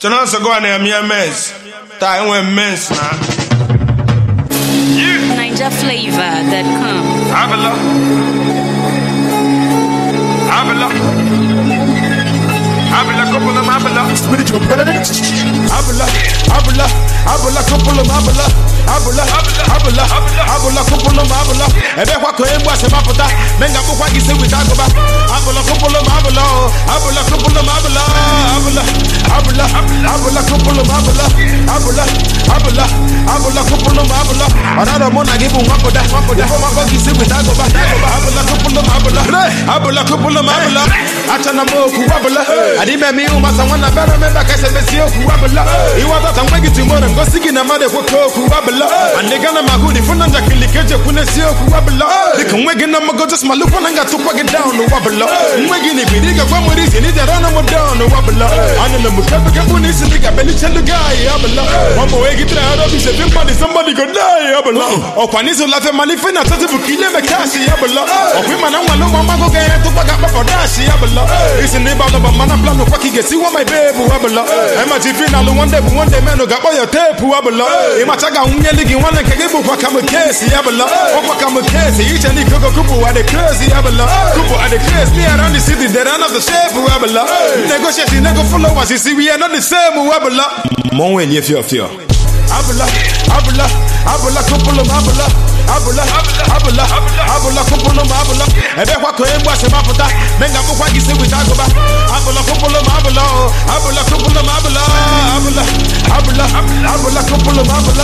Chana so go na me mess. Ta when mess na. NinjaFlavor.com. Abela. Couple of Abela. Spiritual president. Abela couple of Abela. Abela couple of Abela. Ebe kwa ko emwa se mapota. Menga bukwa gise witagoba. Abela couple of Abela. Abela couple of Abela. Abela couple of Abela. Abela couple of Abela. Another mona give one koda. Mako gise witagoba. Abela couple of Abela. Abela couple of Abela. Achana moku Abela. Adime mi umasa wana bera memba kase besio ku Abela. Iwata tamwegi timora ngosiki na made kwa ku Abela. Anegana magudi funanja kilikeje kunesio ku Abela. Likamwegi na mago just malufa nanga tupage down no Abela. Mwegi ni bidiga kwa murizi ni jarana mo down no Abela. Anele mukebe kabuni siniga beli chelu guy Abela. Mambo wegi tra haro bise somebody go die Abela. Okwanizo lafe malifena tati bukile mekashi Abela. Okwima na wano mama go gaya tupaga papa dashi Abela. Isi ni balo ba mana plano kwa kigesi wa my baby Abela. Ema jifina lu one day meno ga boy tape Abela. Ima chaga unyeligi wana kegebu kwa kama kesi Abela. Kwa kama kesi each and kuko kupu are the crazy Abela. Kupu are the crazy me around the city they run off the shape Abela. Negotiation nego followers you see we are not the same Abela. Mon when you feel Abela couple of Abela. Abela couple of Abela. Ebe kwa ko emwa se mapota. Menga bukwa gise witagoba. Abela couple of Abela. Abela couple of Abela. Abela couple of Abela.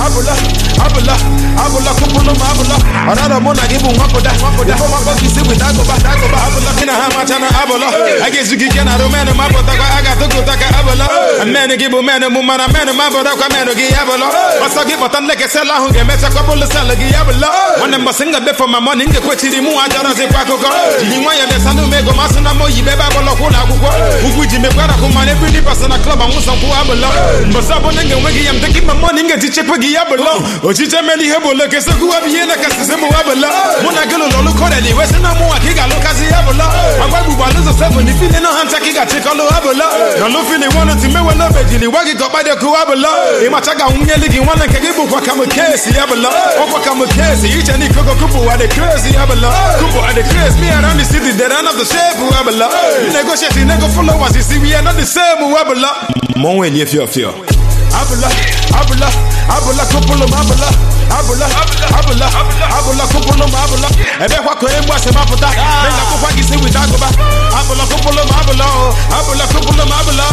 Abela couple of Abela. Another mona give one koda. Mako gise witagoba. Abela kina hama chana Abela. Agezi gikena romano mapota kwa aga tukutaka Abela. Amene gibu mene mumana mene mapota kwa mene gi Abela. Masagi botan leke sela hunge mecha kwa bole sela gi Abela. One mbasinga be for my money nge kwechiri mu ajara ze kwa koko. Jingwa ya desanu mego masuna mo yibeba bolo kula kuko. Uguji mekwara kumane bini pasana club amusa ku Abela. Mbasabo nenge wegi yam taking my money nge tichepe gi Abela. Ochiche meli hebo leke se ku abiena kasise mu Abela. Mona gelo lolu koreli wesena mu akiga lokazi Abela. Agbabu baluzo 7 ifile no hanta kiga chekolo Abela. Na lo fili wana timewe no bejili wagi kopade ku Abela. Imachaga unyeligi wana kegibu kwa kama kesi Abela. Kwa kama kesi each and kuko kupu are the crazy Abela. Kupu are the crazy me around the city they run off the shape Abela. Negotiating nego followers you see we are not the same Abela. Mon when you feel Abela couple of Abela. Abela couple of Abela. Ebe kwa ko emwa se mapota. Menga bukwa gise witagoba. Abela couple of Abela. Abela couple of Abela.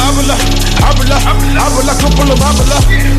Abela couple of Abela.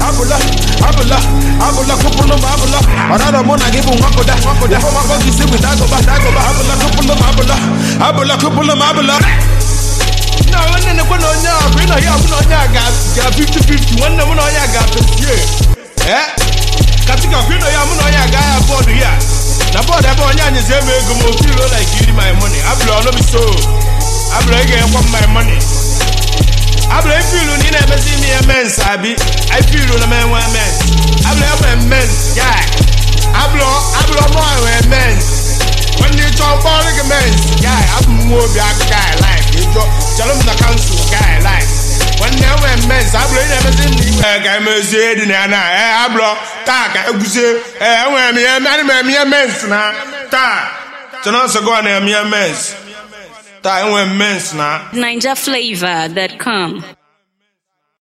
Abela couple of Abela. Another mona give one koda. Mako gise witagoba. Abela couple of Abela. Abela couple of Abela. No, one in the one on ya, we know ya, got 50-50, one on ya got 50. Eh? Katika kwino ya muno ya gaya board here. Na board ebe onya nyi ze me go mo feel like you my money. Ablo no be so. Ablo ege kwa my money. Ablo I feel ni na bezi mi immense abi. I feel na me one immense. Ablo am immense guy. Ablo mo immense. When you talk about immense guy, I'm more be a guy like Shalom the council guy like when they were men's I believe everything guy must na ablo ta ka eguse me men's na ta Chana so go na me men's ta men's na NinjaFlavor.com.